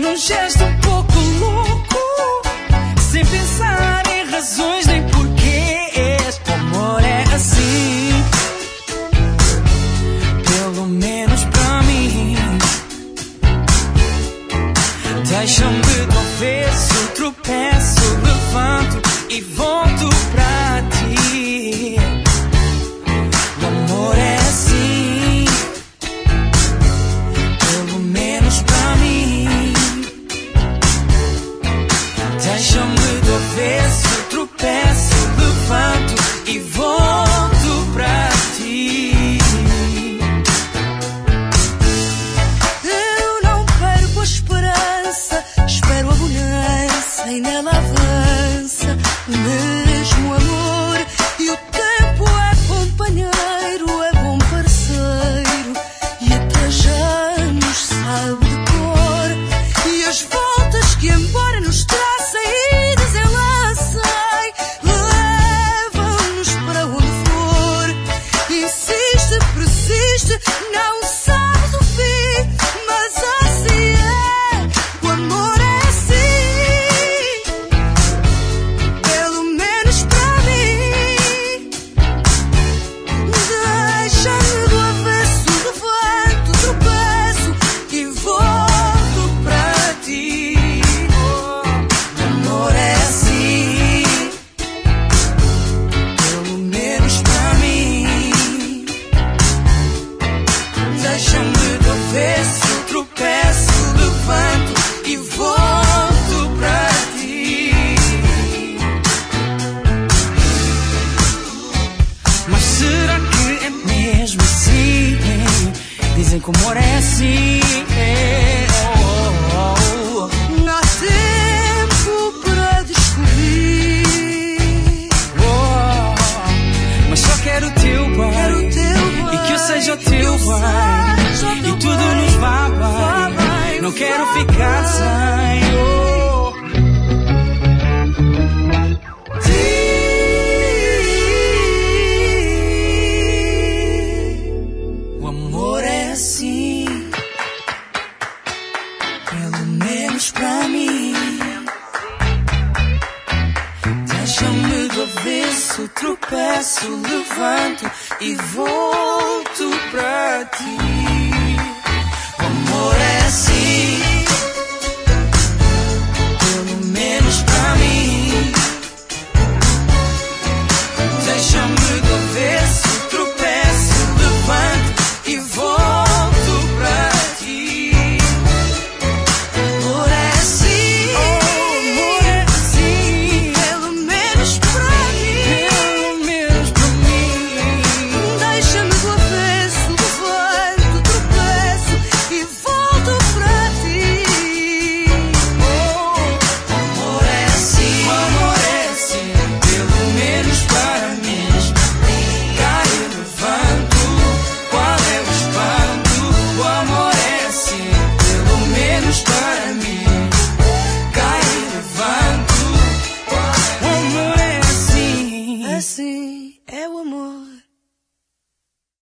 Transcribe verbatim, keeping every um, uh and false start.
num gesto um pouco louco, sem pensar em razões nem porquês. O amor é assim, pelo menos pra mim. Deixa-me do avesso, tropeço, levanto e volto pra ti. O amor é assim, pelo menos pra mim. Deixa-me do avesso, tropeço, levanto e volto pra ti. Eu não perco a esperança, espero a bonança e nela avança o mesmo amor. E o tempo é companheiro, é bom parceiro e até já nos sabe de cor. E as voltas que embora nos tracem e desenlacem, levam-nos para onde for. Insiste, persiste, não sabes o fim, mas assim é. O amor é assim, pelo menos para mim. Deixa-me do avesso, levanto, tropeço e volto para ti. O amor é assim, pelo menos para mim. Deixa-me do avesso, tropeço, levanto e volto pra ti. Mas será que é mesmo assim? Dizem que o amor é assim. Oh, oh, oh. Há tempo para descobrir. Oh, mas só quero o teu bem, Quero o teu bem, e que eu seja o teu eu bem, seja o teu e tudo bem, nos vá vá bem. bem, Não quero vá ficar bem. sem oh. O amor é assim, pelo menos pra mim. Deixa-me do avesso, tropeço, levanto e volto pra ti. O amor é assim,